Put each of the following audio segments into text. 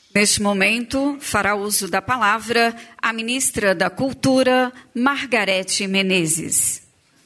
Neste momento, fará uso da palavra a ministra da Cultura, Margarete Menezes.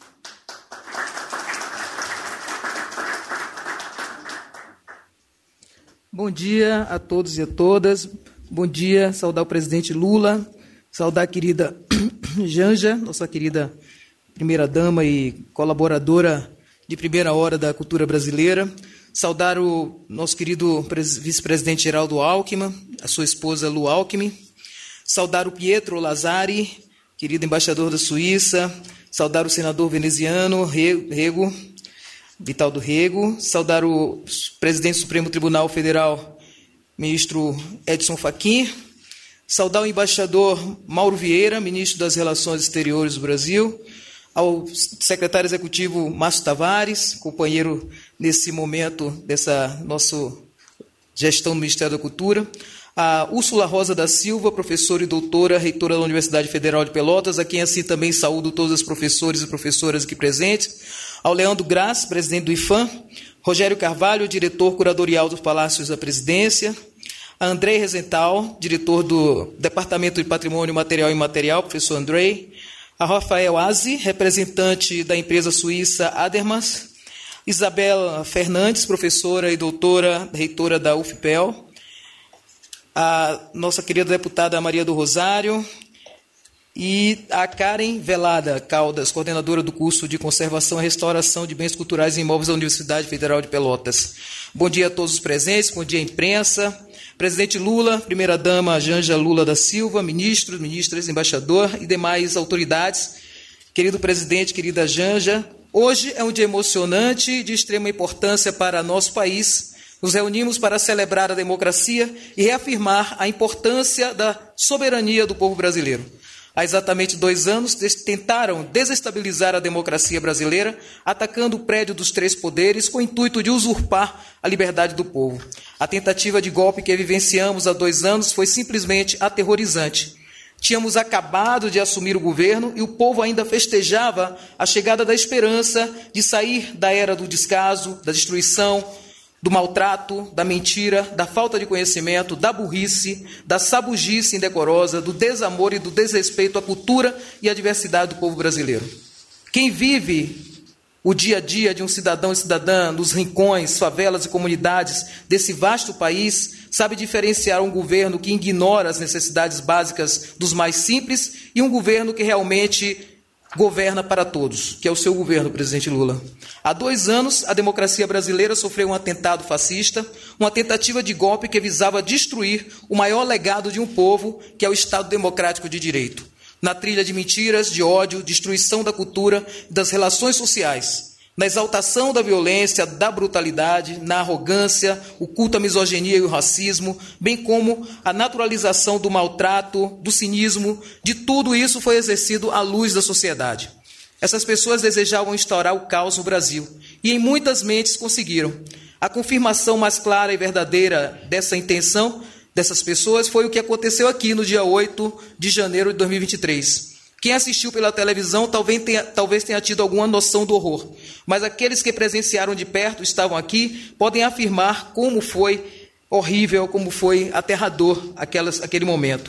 Bom dia a todos e a todas. Bom dia, saudar o presidente Lula, saudar a querida Janja, nossa querida primeira-dama e colaboradora de primeira hora da cultura brasileira. Saudar o nosso querido vice-presidente Geraldo Alckmin, a sua esposa Lu Alckmin. Saudar o Pietro Lazzari, querido embaixador da Suíça. Saudar o senador veneziano Rego, Vitaldo Rego. Saudar o presidente do Supremo Tribunal Federal, ministro Edson Fachin. Saudar o embaixador Mauro Vieira, ministro das Relações Exteriores do Brasil. Ao secretário executivo Márcio Tavares, companheiro nesse momento dessa nossa gestão do Ministério da Cultura. A Úrsula Rosa da Silva, professora e doutora, reitora da Universidade Federal de Pelotas, a quem assim também saúdo todos os professores e professoras aqui presentes. Ao Leandro Graz, presidente do IFAM. Rogério Carvalho, diretor curadorial dos Palácios da Presidência. A Andrei Rezental, diretor do Departamento de Patrimônio Material e Imaterial, professor Andrei. A Rafael Azi, representante da empresa suíça Adermas. Isabel Fernandes, professora e doutora, reitora da UFPEL. A nossa querida deputada Maria do Rosário. E a Karen Velada Caldas, coordenadora do curso de Conservação e Restauração de Bens Culturais e Imóveis da Universidade Federal de Pelotas. Bom dia a todos os presentes, bom dia à imprensa. Presidente Lula, primeira-dama Janja Lula da Silva, ministros, ministras, embaixador e demais autoridades. Querido presidente, querida Janja, hoje é um dia emocionante e de extrema importância para nosso país. Nos reunimos para celebrar a democracia e reafirmar a importância da soberania do povo brasileiro. Há exatamente 2 anos, tentaram desestabilizar a democracia brasileira, atacando o prédio dos 3 poderes com o intuito de usurpar a liberdade do povo. A tentativa de golpe que vivenciamos há 2 anos foi simplesmente aterrorizante. Tínhamos acabado de assumir o governo e o povo ainda festejava a chegada da esperança de sair da era do descaso, da destruição, do maltrato, da mentira, da falta de conhecimento, da burrice, da sabugice indecorosa, do desamor e do desrespeito à cultura e à diversidade do povo brasileiro. Quem vive o dia a dia de um cidadão e cidadã nos rincões, favelas e comunidades desse vasto país sabe diferenciar um governo que ignora as necessidades básicas dos mais simples e um governo que realmente governa para todos, que é o seu governo, presidente Lula. Há 2 anos, a democracia brasileira sofreu um atentado fascista, uma tentativa de golpe que visava destruir o maior legado de um povo, que é o Estado Democrático de Direito. Na trilha de mentiras, de ódio, destruição da cultura e das relações sociais, na exaltação da violência, da brutalidade, na arrogância, o culto à misoginia e o racismo, bem como a naturalização do maltrato, do cinismo, de tudo isso foi exercido à luz da sociedade. Essas pessoas desejavam instaurar o caos no Brasil e em muitas mentes conseguiram. A confirmação mais clara e verdadeira dessa intenção dessas pessoas foi o que aconteceu aqui no dia 8 de janeiro de 2023. Quem assistiu pela televisão talvez tenha tido alguma noção do horror, mas aqueles que presenciaram de perto, estavam aqui, podem afirmar como foi horrível, como foi aterrador aquele momento.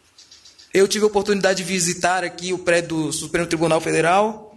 Eu tive a oportunidade de visitar aqui o prédio do Supremo Tribunal Federal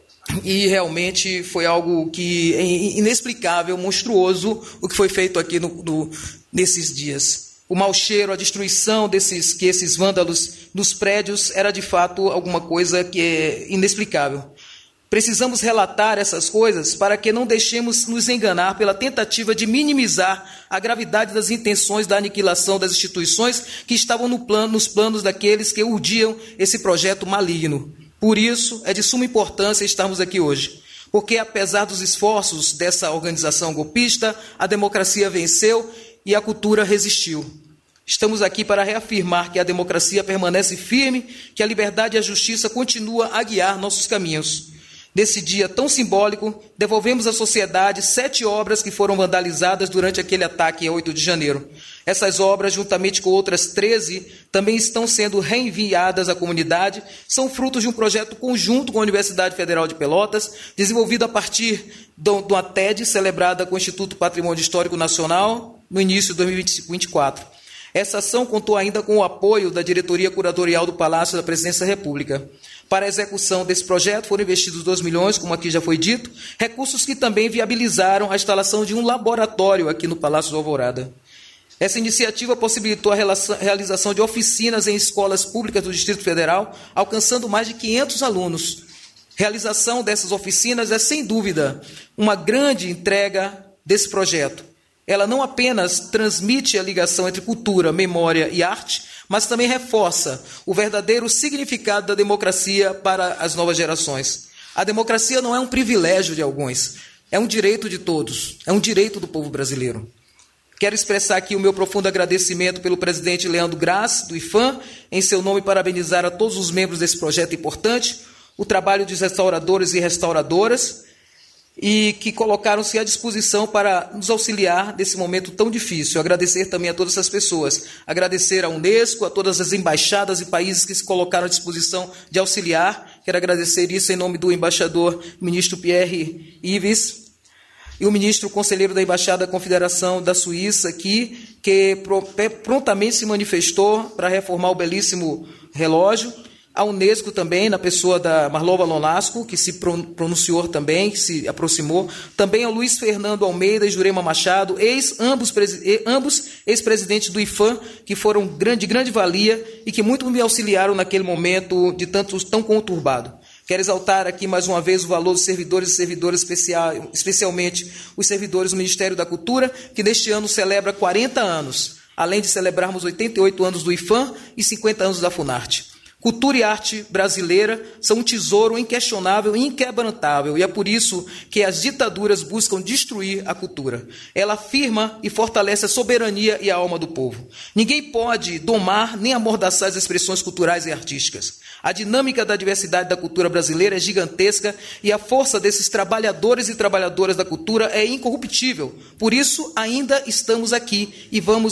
e realmente foi algo que é inexplicável, monstruoso, o que foi feito aqui nesses dias. O mau cheiro, a destruição que esses vândalos nos prédios era de fato alguma coisa que é inexplicável. Precisamos relatar essas coisas para que não deixemos nos enganar pela tentativa de minimizar a gravidade das intenções da aniquilação das instituições que estavam nos planos daqueles que urdiam esse projeto maligno. Por isso, é de suma importância estarmos aqui hoje, porque apesar dos esforços dessa organização golpista, a democracia venceu e a cultura resistiu. Estamos aqui para reafirmar que a democracia permanece firme, que a liberdade e a justiça continuam a guiar nossos caminhos. Nesse dia tão simbólico, devolvemos à sociedade 7 obras que foram vandalizadas durante aquele ataque em 8 de janeiro. Essas obras, juntamente com outras 13, também estão sendo reenviadas à comunidade, são frutos de um projeto conjunto com a Universidade Federal de Pelotas, desenvolvido a partir de uma TED celebrada com o Instituto Patrimônio Histórico Nacional no início de 2024. Essa ação contou ainda com o apoio da diretoria curatorial do Palácio da Presidência da República. Para a execução desse projeto foram investidos 2 milhões, como aqui já foi dito, recursos que também viabilizaram a instalação de um laboratório aqui no Palácio do Alvorada. Essa iniciativa possibilitou a realização de oficinas em escolas públicas do Distrito Federal, alcançando mais de 500 alunos. Realização dessas oficinas é, sem dúvida, uma grande entrega desse projeto. Ela não apenas transmite a ligação entre cultura, memória e arte, mas também reforça o verdadeiro significado da democracia para as novas gerações. A democracia não é um privilégio de alguns, é um direito de todos, é um direito do povo brasileiro. Quero expressar aqui o meu profundo agradecimento pelo presidente Leandro Graz, do IPHAN, em seu nome parabenizar a todos os membros desse projeto importante, o trabalho dos restauradores e restauradoras, e que colocaram-se à disposição para nos auxiliar nesse momento tão difícil. Agradecer também a todas essas pessoas, agradecer à Unesco, a todas as embaixadas e países que se colocaram à disposição de auxiliar. Quero agradecer isso em nome do embaixador, ministro Pierre Yves, e o ministro conselheiro da Embaixada da Confederação da Suíça aqui, que prontamente se manifestou para reformar o belíssimo relógio. A Unesco também, na pessoa da Marlova Lonasco, que se pronunciou também, que se aproximou. Também ao Luiz Fernando Almeida e Jurema Machado, ambos ex-presidentes do IPHAN, que foram de grande valia e que muito me auxiliaram naquele momento tão conturbado. Quero exaltar aqui mais uma vez o valor dos servidores e servidoras, especialmente os servidores do Ministério da Cultura, que neste ano celebra 40 anos, além de celebrarmos 88 anos do IPHAN e 50 anos da Funarte. Cultura e arte brasileira são um tesouro inquestionável e inquebrantável, e é por isso que as ditaduras buscam destruir a cultura. Ela afirma e fortalece a soberania e a alma do povo. Ninguém pode domar nem amordaçar as expressões culturais e artísticas. A dinâmica da diversidade da cultura brasileira é gigantesca e a força desses trabalhadores e trabalhadoras da cultura é incorruptível. Por isso, ainda estamos aqui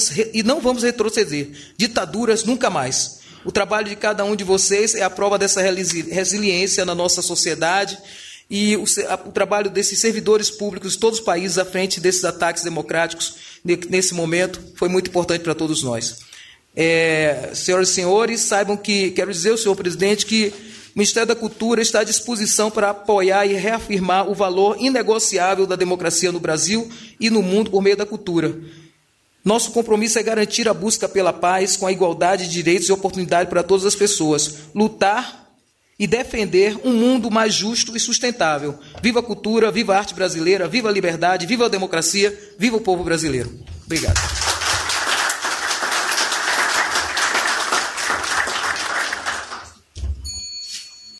e não vamos retroceder. Ditaduras nunca mais. O trabalho de cada um de vocês é a prova dessa resiliência na nossa sociedade e o trabalho desses servidores públicos de todos os países à frente desses ataques democráticos nesse momento foi muito importante para todos nós. Senhoras e senhores, saibam que, quero dizer ao senhor presidente, que o Ministério da Cultura está à disposição para apoiar e reafirmar o valor inegociável da democracia no Brasil e no mundo por meio da cultura. Nosso compromisso é garantir a busca pela paz com a igualdade de direitos e oportunidade para todas as pessoas, lutar e defender um mundo mais justo e sustentável. Viva a cultura, viva a arte brasileira, viva a liberdade, viva a democracia, viva o povo brasileiro. Obrigado.